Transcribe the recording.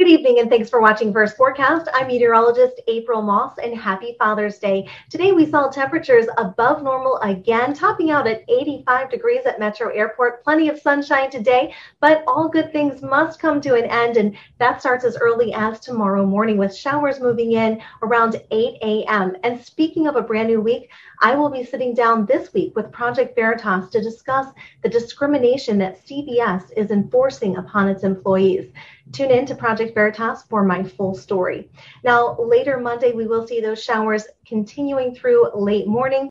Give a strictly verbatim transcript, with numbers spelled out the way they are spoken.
Good evening and thanks for watching First Forecast. I'm meteorologist April Moss and happy Father's Day. Today we saw temperatures above normal again, topping out at eighty-five degrees at Metro Airport. Plenty of sunshine today, but all good things must come to an end, and that starts as early as tomorrow morning with showers moving in around eight a m And speaking of a brand new week, I will be sitting down this week with Project Veritas to discuss the discrimination that C B S is enforcing upon its employees. Tune in to Project Veritas for my full story. Now, later Monday, we will see those showers continuing through late morning.